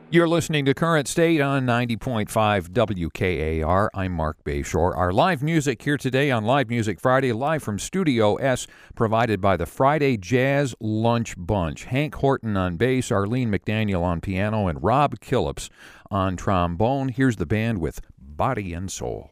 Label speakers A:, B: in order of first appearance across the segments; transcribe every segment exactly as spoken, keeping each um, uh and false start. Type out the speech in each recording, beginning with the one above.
A: You're listening to Current State on ninety point five W K A R. I'm Mark Bayshore. Our live music here today on Live Music Friday, live from Studio S, provided by the Friday Jazz Lunch Bunch. Hank Horton on bass, Arlene McDaniel on piano, and Rob Killips on trombone. Here's the band with Body and Soul.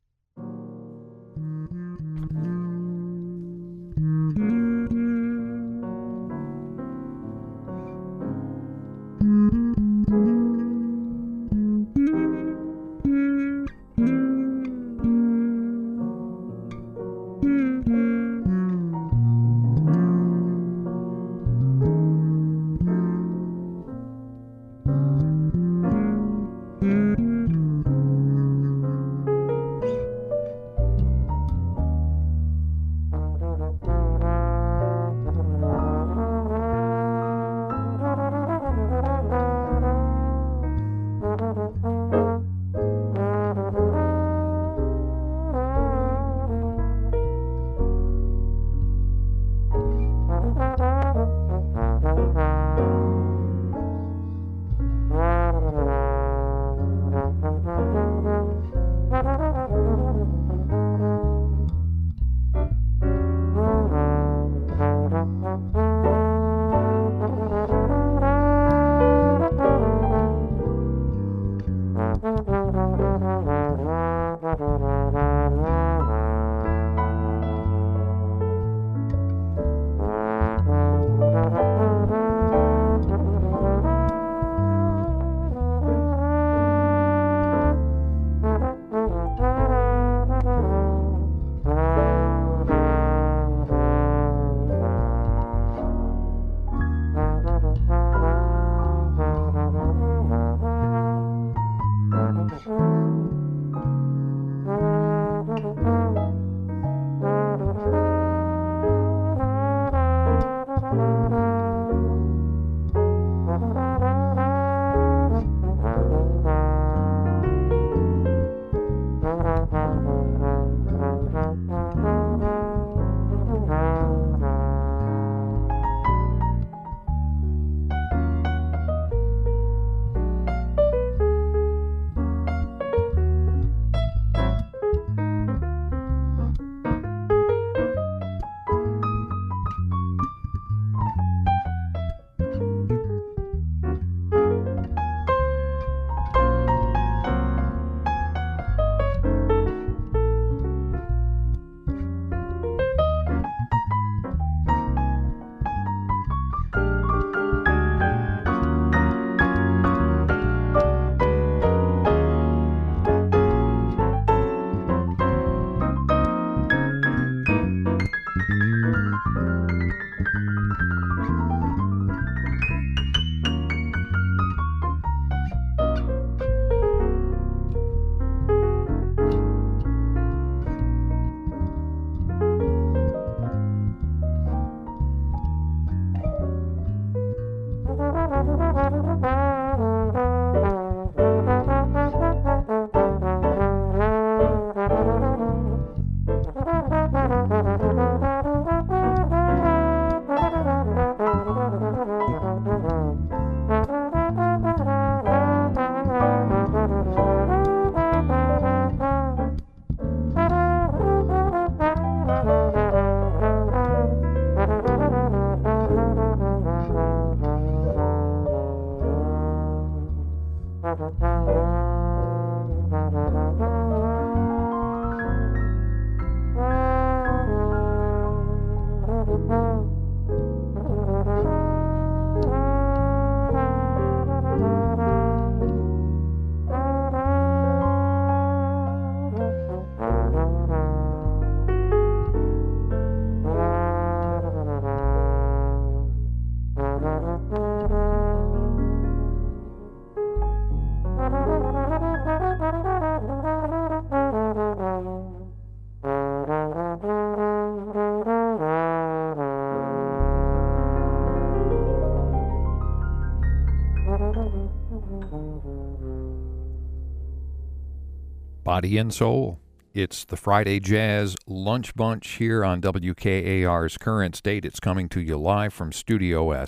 A: Body and Soul. It's the Friday Jazz Lunch Bunch here on W K A R's Current State. It's coming to you live from Studio S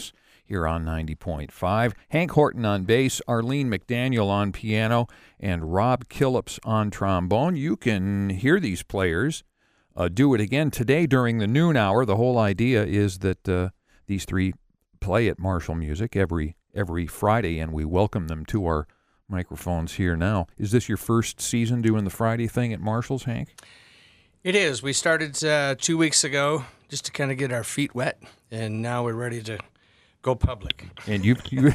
A: here on ninety point five. Hank Horton on bass, Arlene McDaniel on piano, and Rob Killips on trombone. You can hear these players uh, do it again today during the noon hour. The whole idea is that uh, these three play at Marshall Music every every Friday, and we welcome them to our microphones here now. Is this your first season doing the Friday thing at Marshall's, Hank?
B: It is. We started uh, two weeks ago just to kind of get our feet wet, and now we're ready to go public.
A: And you, you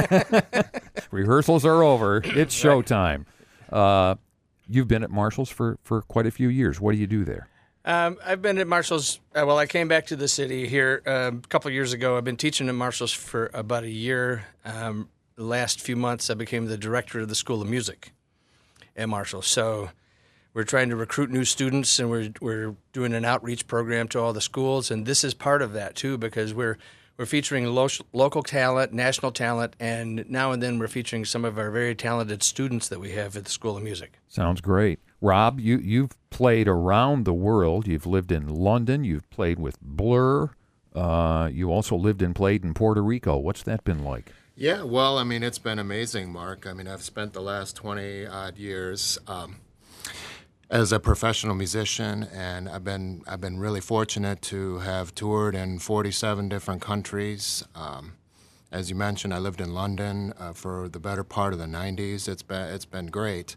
A: rehearsals are over. It's showtime. Uh, you've been at Marshall's for, for quite a few years. What do you do there?
B: Um, I've been at Marshall's, uh, well, I came back to the city here uh, a couple of years ago. I've been teaching at Marshall's for about a year. Um, the last few months, I became the director of the School of Music at Marshall. So we're trying to recruit new students, and we're we're doing an outreach program to all the schools, and this is part of that too, because we're we're featuring lo- local talent, national talent, and now and then we're featuring some of our very talented students that we have at the School of Music.
A: Sounds great. Rob, you, you've played around the world. You've lived in London. You've played with Blur. Uh, you also lived and played in Puerto Rico. What's that been like?
C: Yeah, well, I mean, it's been amazing, Mark. I mean, I've spent the last twenty-odd years um, as a professional musician, and I've been I've been really fortunate to have toured in forty-seven different countries. Um, as you mentioned, I lived in London uh, for the better part of the nineties. It's been it's been great.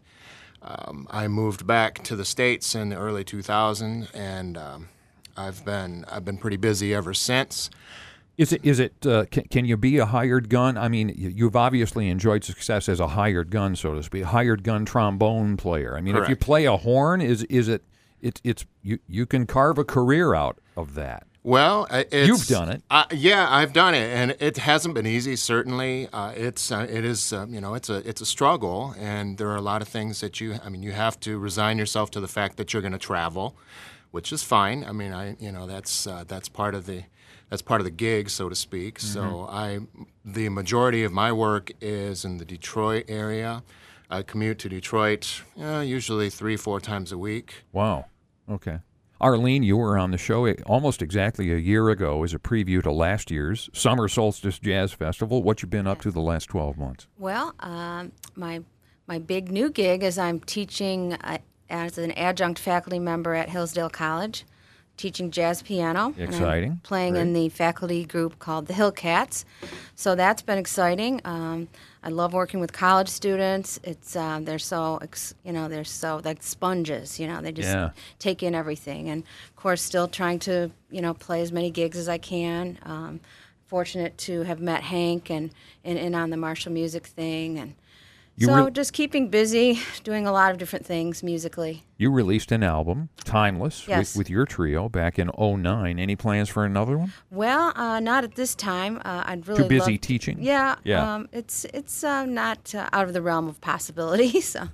C: Um, I moved back to the States in the early two thousands, and um, I've been I've been pretty busy ever since.
A: Is it, is it, uh, can, can you be a hired gun? I mean, you've obviously enjoyed success as a hired gun, so to speak, a hired gun trombone player. I mean,
C: Correct.
A: If you play a horn, is is it, it it's, you, you can carve a career out of that.
C: Well, it's,
A: You've done it.
C: Uh, yeah, I've done it, and it hasn't been easy. Certainly, uh, it's uh, it is uh, you know it's a it's a struggle, and there are a lot of things that you I mean you have to resign yourself to the fact that you're going to travel, which is fine. I mean, I you know that's uh, that's part of the that's part of the gig, so to speak. Mm-hmm. So I the majority of my work is in the Detroit area. I commute to Detroit uh, usually three four times a week.
A: Wow. Okay. Arlene, you were on the show almost exactly a year ago as a preview to last year's Summer Solstice Jazz Festival. What you been up to the last twelve months?
D: Well, um, my my big new gig is I'm teaching uh, as an adjunct faculty member at Hillsdale College, teaching jazz piano.
A: Exciting.
D: And I'm playing
A: Great.
D: in the faculty group called the Hillcats. So that's been exciting. Um, I love working with college students. It's uh, they're so ex- you know they're so like sponges. You know they just
A: Yeah.
D: take in everything. And of course, still trying to you know play as many gigs as I can. Um, fortunate to have met Hank and, and and on the Marshall Music thing, and
A: You
D: so
A: re-
D: just keeping busy, doing a lot of different things musically.
A: You released an album, Timeless,
D: Yes.
A: with, with your trio back in oh nine. Any plans for another one?
D: Well, uh, not at this time. Uh, I'd really
A: Too busy
D: love-
A: teaching?
D: Yeah,
A: Yeah.
D: Um, it's it's uh, not uh, out of the realm of possibility. So.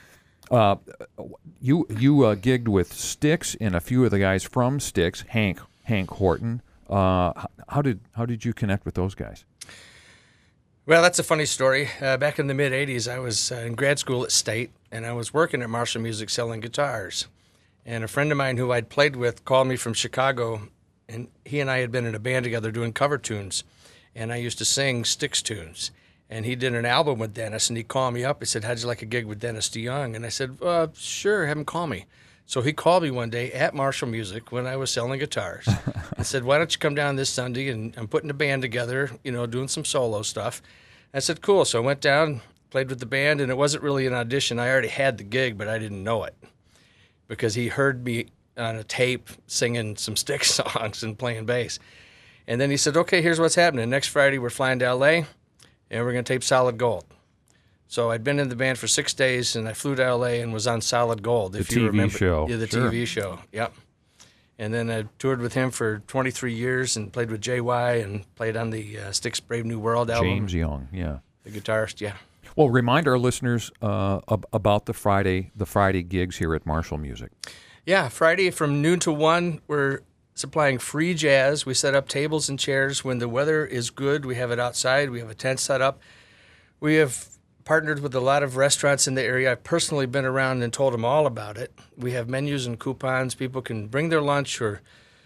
A: Uh, you you uh, gigged with Styx and a few of the guys from Styx, Hank Hank Horton. Uh, h- how did how did you connect with those guys?
B: Well, that's a funny story. Uh, back in the mid eighties, I was uh, in grad school at State, and I was working at Marshall Music selling guitars. And a friend of mine who I'd played with called me from Chicago, and he and I had been in a band together doing cover tunes. And I used to sing Styx tunes. And he did an album with Dennis, and he called me up. He said, how'd you like a gig with Dennis DeYoung? And I said, uh, sure, have him call me. So he called me one day at Marshall Music when I was selling guitars and said, why don't you come down this Sunday, and I'm putting a band together, you know, doing some solo stuff. I said, cool. So I went down, played with the band, and it wasn't really an audition. I already had the gig, but I didn't know it because he heard me on a tape singing some Styx songs and playing bass. And then he said, okay, here's what's happening. Next Friday, we're flying to L A, and we're going to tape Solid Gold. So I'd been in the band for six days, and I flew to L A and was on Solid Gold. If
A: The
B: you
A: T V
B: remember.
A: show.
B: Yeah, the
A: Sure.
B: T V show. Yep. And then I toured with him for twenty-three years and played with J Y and played on the uh, Styx Brave New World album.
A: James Young, yeah.
B: The guitarist, yeah.
A: Well, remind our listeners uh, ab- about the Friday the Friday gigs here at Marshall Music.
B: Yeah, Friday from noon to one, we're supplying free jazz. We set up tables and chairs. When the weather is good, we have it outside. We have a tent set up. We have partnered with a lot of restaurants in the area. I've personally been around and told them all about it. We have menus and coupons. People can bring their lunch or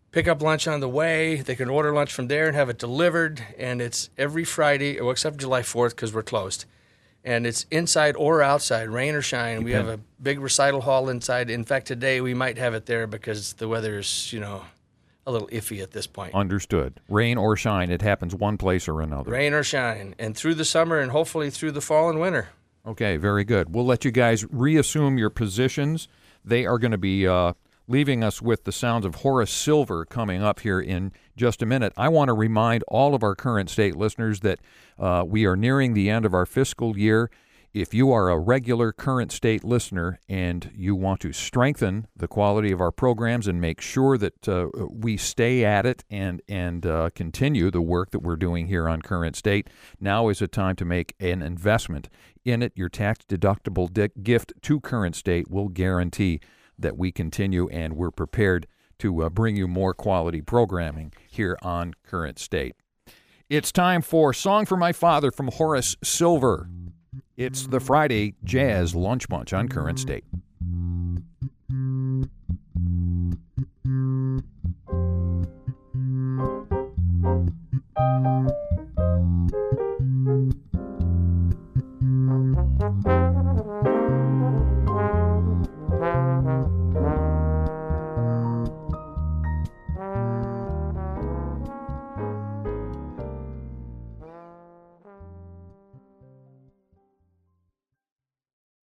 B: pick up lunch on the way. They can order lunch from there and have it delivered. And it's every Friday, well, except July fourth because we're closed. And it's inside or outside, rain or shine. We have a big recital hall inside. In fact, today we might have it there because the weather is, you know, a little iffy at this point.
A: Understood. Rain or shine, it happens one place or another.
B: Rain or shine. And through the summer and hopefully through the fall and winter.
A: Okay, very good. We'll let you guys reassume your positions. They are going to be uh, leaving us with the sounds of Horace Silver coming up here in just a minute. I want to remind all of our Current State listeners that uh, we are nearing the end of our fiscal year. If you are a regular Current State listener and you want to strengthen the quality of our programs and make sure that uh, we stay at it and, and uh, continue the work that we're doing here on Current State, now is a time to make an investment in it. Your tax-deductible di- gift to Current State will guarantee that we continue and we're prepared to uh, bring you more quality programming here on Current State. It's time for Song for My Father from Horace Silver. It's the Friday Jazz Lunch Bunch on Current State.